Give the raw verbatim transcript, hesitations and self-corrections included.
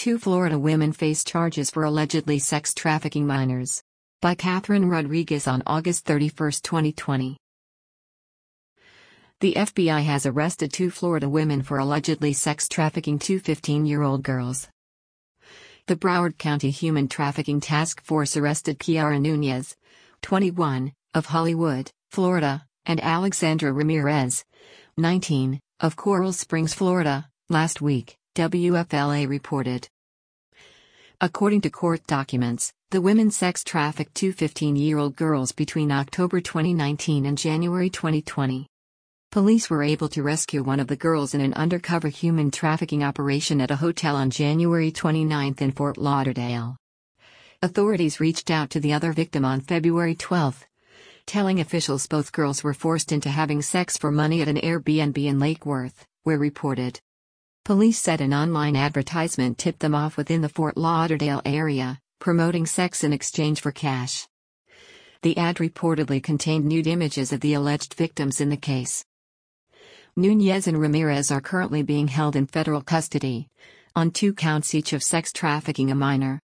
Two Florida women face charges for allegedly sex trafficking minors. By Catherine Rodriguez on August thirty-first, twenty twenty. The F B I has arrested two Florida women for allegedly sex trafficking two fifteen-year-old girls. The Broward County Human Trafficking Task Force arrested Kiara Nunez, twenty-one, of Hollywood, Florida, and Alexandra Ramirez, nineteen, of Coral Springs, Florida, last week, W F L A reported. According to court documents, the women sex trafficked two fifteen-year-old girls between October twenty nineteen and January twenty twenty. Police were able to rescue one of the girls in an undercover human trafficking operation at a hotel on January twenty-ninth in Fort Lauderdale. Authorities reached out to the other victim on February twelfth, telling officials both girls were forced into having sex for money at an Airbnb in Lake Worth, where reported. Police said an online advertisement tipped them off within the Fort Lauderdale area, promoting sex in exchange for cash. The ad reportedly contained nude images of the alleged victims in the case. Nunez and Ramirez are currently being held in federal custody, on two counts each of sex trafficking a minor,